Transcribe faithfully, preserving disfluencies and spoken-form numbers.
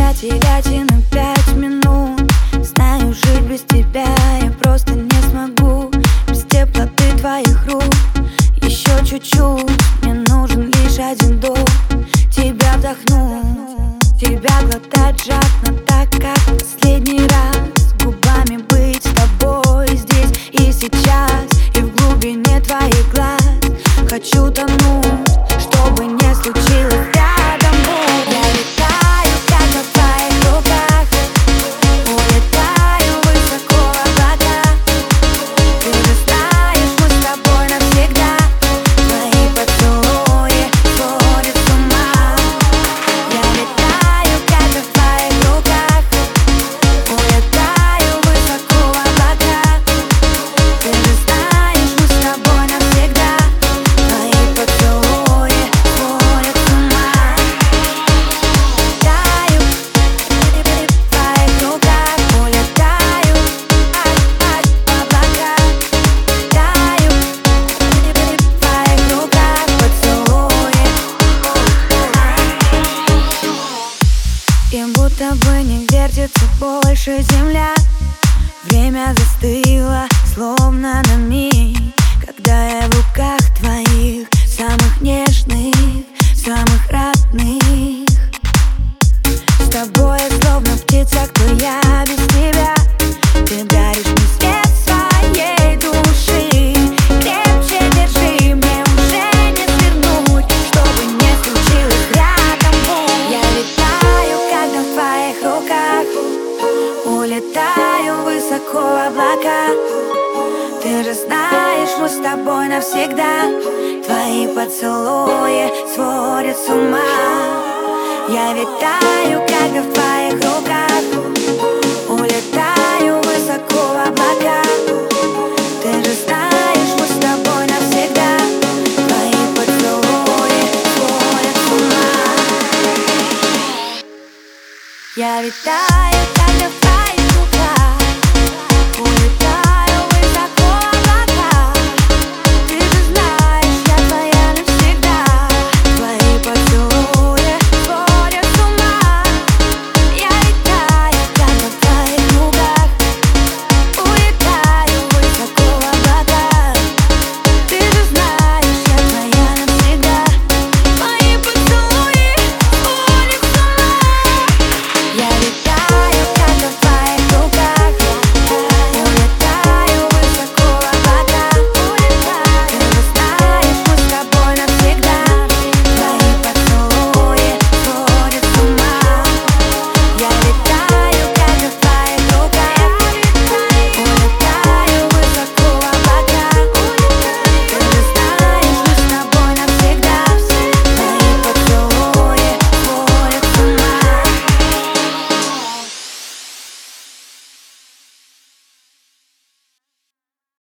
нельзя терять и на пять минут. Знаю, жить без тебя я просто не смогу. Без теплоты твоих рук еще чуть-чуть. Мне нужен лишь один дух. Тебя вдохнуть, тебя глотать жадно, так как в последний раз. Губами быть с тобой здесь и сейчас. И в глубине твоих глаз хочу тонуть, чтобы не случилось рядом будь. Я летаю, как на твоих руках, улетаю высоко в облака. Ты же знаешь, мы с тобой навсегда. Твои поцелуи сводят с ума. Я летаю, как на твоих руках, улетаю высоко в облака. Ты же знаешь, мы с тобой навсегда. Твои поцелуи сводят с ума. Таю в твоих руках, улетаю в облака. Таю в твоих руках, поцелуи. И будто бы не вертится больше земля. Время застыло, словно на миг, когда я в руках твоих, самых нежных, самых родных. С тобой я словно птица, кто я без тебя. Ты даришь мне свет своей души. Крепче держи, мне уже не свернуть, чтобы не случилось рядом будь. Я летаю, как на твоих руках, улетаю высоко в облака. Ты же знаешь, мы с тобой навсегда. Твои поцелуи сводят с ума. Я витаю, как в твоих руках, улетаю высоко в облака. Ты же знаешь, мы с тобой навсегда. Твои поцелуи сводят с ума. Я витаю.